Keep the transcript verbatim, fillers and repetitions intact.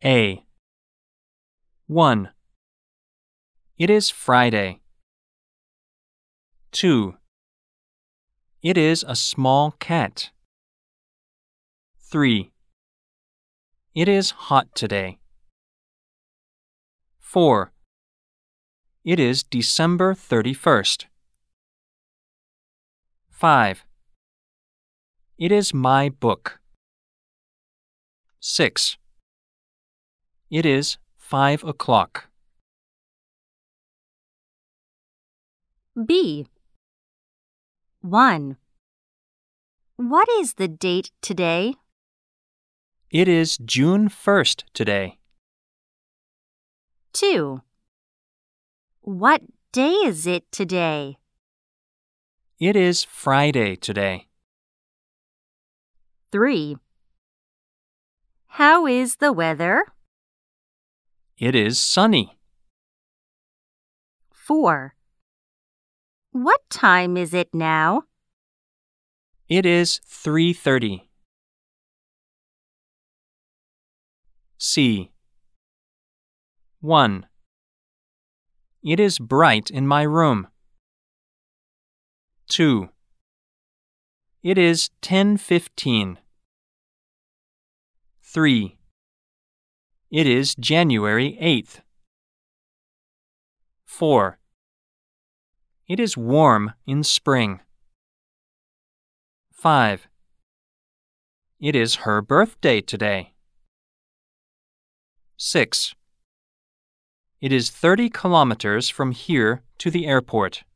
A. one. It is Friday. two. It is a small cat. three. It is hot today. four. It is December thirty-first. five. It is my book. six. It is five o'clock. B. one. What is the date today? It is June first today. two. What day is it today? It is Friday today. three. How is the weather? It is sunny. four. What time is it now? It is three thirty. C. one. It is bright in my room. two. It is ten fifteen. three. It is January eighth. four. It is warm in spring. five. It is her birthday today. six. It is thirty kilometers from here to the airport.